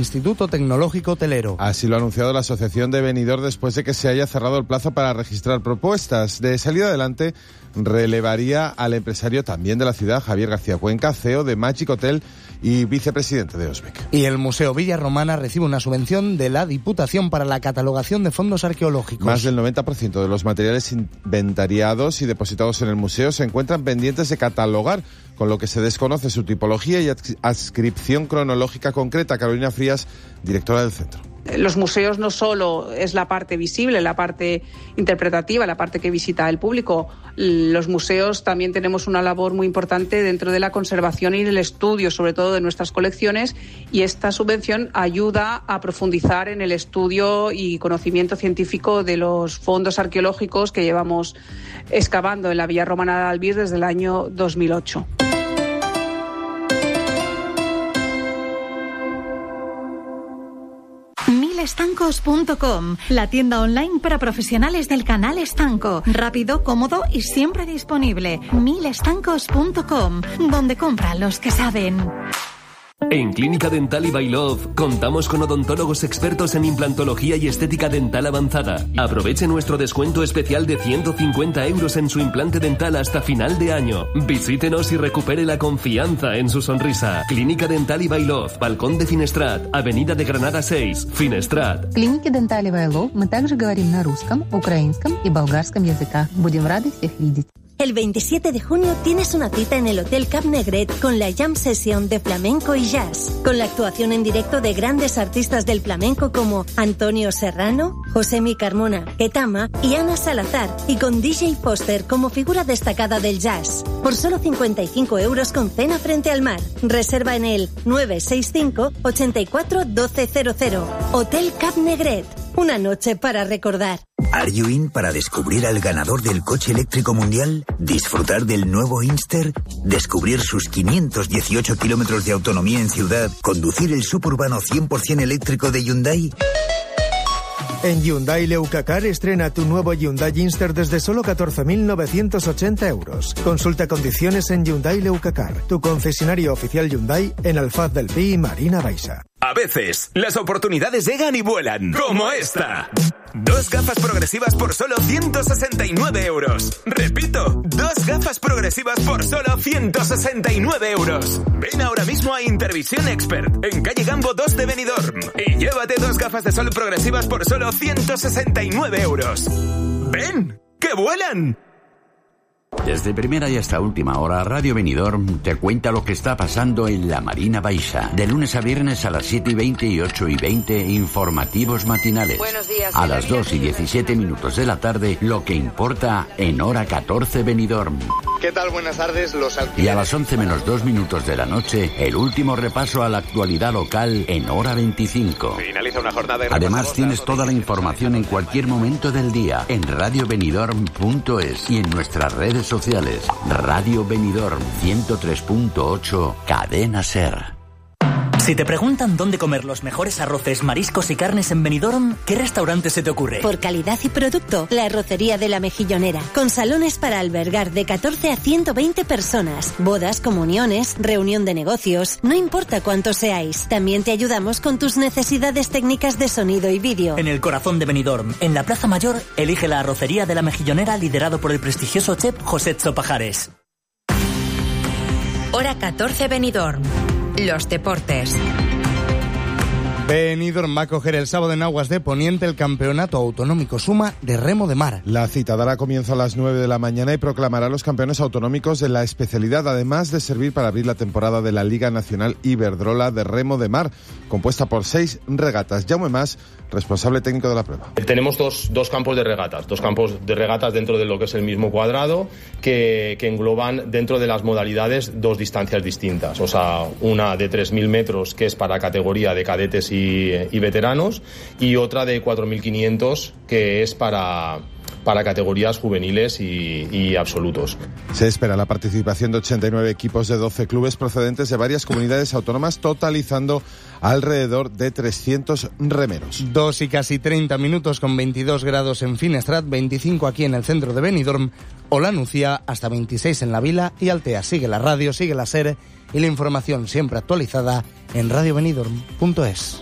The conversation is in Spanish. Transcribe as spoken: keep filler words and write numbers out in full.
Instituto Tecnológico Hotelero. Así lo ha anunciado la Asociación de Benidorm después de que se haya cerrado el plazo para registrar propuestas. De salir adelante, relevaría al empresario también de la ciudad, Javier García Cuenca, C E O de Magic Hotel y vicepresidente de Osbec. Y el Museo Villarromana recibe una subvención de la Diputación para la catalogación de fondos arqueológicos. Más del noventa por ciento de los materiales inventariados y depositados en el museo se encuentran pendientes de catalogar, con lo que se desconoce su tipología y adscripción cronológica concreta. Carolina Frías, directora del centro. Los museos no solo es la parte visible, la parte interpretativa, la parte que visita el público. Los museos también tenemos una labor muy importante dentro de la conservación y el estudio, sobre todo de nuestras colecciones, y esta subvención ayuda a profundizar en el estudio y conocimiento científico de los fondos arqueológicos que llevamos excavando en la Villarromana de Albir desde el año dos mil ocho. Estancos punto com, la tienda online para profesionales del canal estanco. Rápido, cómodo y siempre disponible. mil estancos punto com, donde compran los que saben. En Clínica Dental y Bailov contamos con odontólogos expertos en implantología y estética dental avanzada. Aproveche nuestro descuento especial de ciento cincuenta euros en su implante dental hasta final de año. Visítenos y recupere la confianza en su sonrisa. Clínica Dental y Bailov, Balcón de Finestrat, Avenida de Granada seis, Finestrat. Клиники Dental y Bailov мы также говорим на русском, украинском и болгарском языках. Будем рады всех видеть. El veintisiete de junio tienes una cita en el Hotel Cap Negret con la Jam Session de flamenco y jazz, con la actuación en directo de grandes artistas del flamenco como Antonio Serrano, Josemi Carmona, Ketama y Ana Salazar, y con D J Foster como figura destacada del jazz. Por solo cincuenta y cinco euros con cena frente al mar. Reserva en el nueve seis cinco, ochenta y cuatro, doce cero cero. Hotel Cap Negret. Una noche para recordar. ¿Are you in para descubrir al ganador del coche eléctrico mundial? ¿Disfrutar del nuevo Inster? ¿Descubrir sus quinientos dieciocho kilómetros de autonomía en ciudad? ¿Conducir el suburbano cien por ciento eléctrico de Hyundai? En Hyundai Leucacar estrena tu nuevo Hyundai Inster desde solo catorce mil novecientos ochenta euros. Consulta condiciones en Hyundai Leucacar, tu concesionario oficial Hyundai en Alfaz del Pi y Marina Baixa. A veces, las oportunidades llegan y vuelan, como esta. Dos gafas progresivas por solo ciento sesenta y nueve euros. Repito, dos gafas progresivas por solo ciento sesenta y nueve euros. Ven ahora mismo a Intervisión Expert, en calle Gambo dos de Benidorm, y llévate dos gafas de sol progresivas por solo ciento sesenta y nueve euros. ¡Ven! ¡Que vuelan! Desde primera y hasta última hora, Radio Benidorm te cuenta lo que está pasando en la Marina Baixa. De lunes a viernes a las siete y veinte y ocho y veinte, informativos matinales. Buenos días. A las dos y diecisiete minutos de la tarde, lo que importa en hora catorce Benidorm. ¿Qué tal? Buenas tardes. Los alquileres... Y a las once menos dos minutos de la noche, el último repaso a la actualidad local en hora veinticinco. Finaliza una jornada de... Además, tienes toda la información en cualquier momento del día en radio benidorm punto es y en nuestras redes sociales. Radio Benidorm ciento tres punto ocho, Cadena Ser. Si te preguntan dónde comer los mejores arroces, mariscos y carnes en Benidorm, ¿qué restaurante se te ocurre? Por calidad y producto, la Arrocería de la Mejillonera, con salones para albergar de catorce a ciento veinte personas, bodas, comuniones, reunión de negocios, no importa cuántos seáis. También te ayudamos con tus necesidades técnicas de sonido y vídeo. En el corazón de Benidorm, en la Plaza Mayor, elige la Arrocería de la Mejillonera, liderado por el prestigioso chef José Pajares. Hora catorce Benidorm. Los deportes. Benidorm va a coger el sábado en Aguas de Poniente el campeonato autonómico suma de remo de mar. La cita dará comienzo a las nueve de la mañana y proclamará a los campeones autonómicos de la especialidad, además de servir para abrir la temporada de la Liga Nacional Iberdrola de Remo de Mar, compuesta por seis regatas. Jaume Mas, responsable técnico de la prueba. Tenemos dos, dos campos de regatas, dos campos de regatas dentro de lo que es el mismo cuadrado, que, que engloban dentro de las modalidades dos distancias distintas. O sea, una de tres mil metros, que es para categoría de cadetes y, y veteranos, y otra de cuatro mil quinientos, que es para... para categorías juveniles y, y absolutos. Se espera la participación de ochenta y nueve equipos de doce clubes procedentes de varias comunidades autónomas, totalizando alrededor de trescientos remeros. Dos y casi treinta minutos con veintidós grados en Finestrat, veinticinco aquí en el centro de Benidorm, o la Nucía, hasta veintiséis en la Vila y Altea. Sigue la radio, sigue la SER y la información siempre actualizada en radio benidorm punto es.